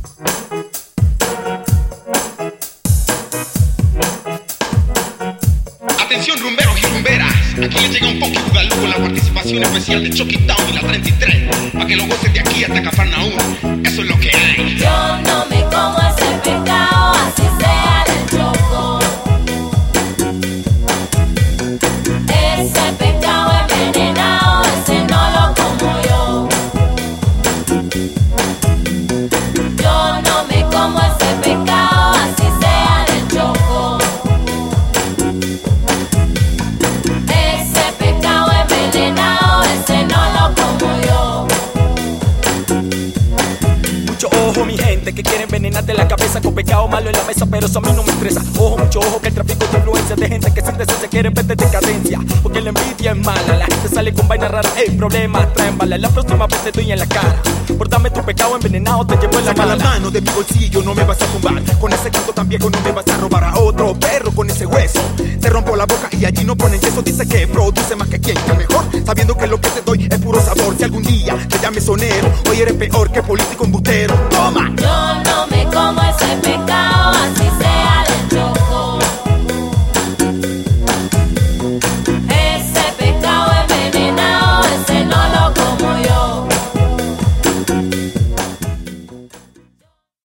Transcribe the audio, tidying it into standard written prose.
Atención rumberos y rumberas, aquí les llega un Funky Bugalú con la participación especial de Chucky Town y la 33, para que lo gocen de aquí hasta Cafarnaúm, eso es lo que hay. Yo no me como ese pecado, así sea del choco. Ese pecado envenenado, ese no lo como yo. Yo no me como ese pecado, así sea del choco. Ese pecado envenenado, ese no lo como yo. Mucho ojo, mi gente, que quiere envenenarte la cabeza con pecado malo en la mesa, pero eso a mí no me estresa. Ojo, mucho ojo, que el tráfico de influencia de gente que sin decencia quiere verte decadencia. Porque la envidia es mala, la gente sale con vainas raras, problemas traen balas. La próxima vez te doy en la cara, por darme tu pecado envenenado, te llevo en la mala. Saca la mano de mi bolsillo, no me vas a tumbar. Con ese canto tan viejo no me vas a robar a otro perro con ese hueso. Te rompo la boca y allí no ponen yeso. Dice que produce más que quien, que mejor, sabiendo que lo que te doy es puro sabor. Si algún día te llames sonero, hoy eres peor que político embustero. Toma.